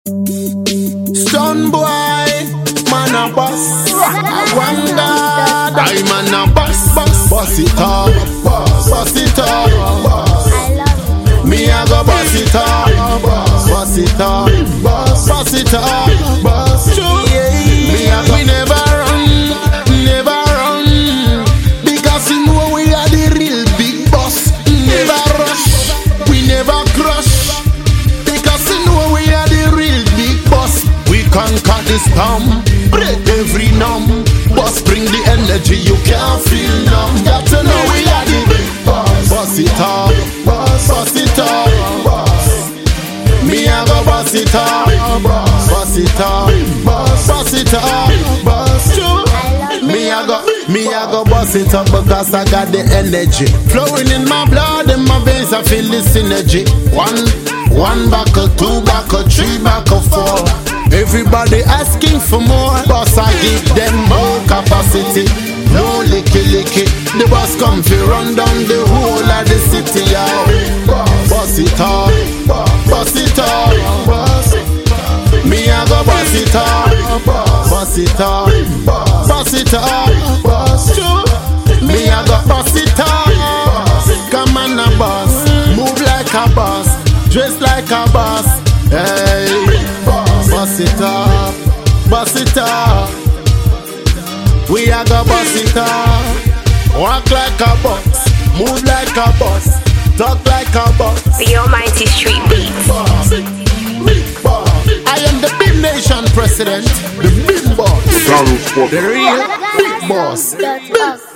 Stun boy, man a boss. One God, I man a boss. Boss it up, boss it up. Me a go boss it up, boss it up, boss it up, boss. Me a go. We never run, because you know we are the real big boss. Never rush, we never crush, because you know we are the real big boss. We conquer the storm, break every numb. Boss bring the energy, you can't feel numb. Got to know we are the big boss. Boss it up, boss it up, boss. Me a go boss it up, boss it up, boss it up, boss. Me a go boss it up because I got the energy flowing in my blood, in my veins. I feel the synergy. One buckle, two buckle, three buckle, four. Everybody asking for more. Boss, I give them more capacity. No licky. The boss come fi run down the whole of the city, yo. Boss it up, boss it up, boss. Me a go boss it up, boss it up, boss it up, boss. Me a go boss it up. Come on a boss, move like a boss, dress like a boss. Hey, boss it up, boss it up. We a go boss it up. Walk like a boss, move like a boss, talk like a boss. The Almighty Street Beats. I am the Big Nation president, the big boss, the real big boss.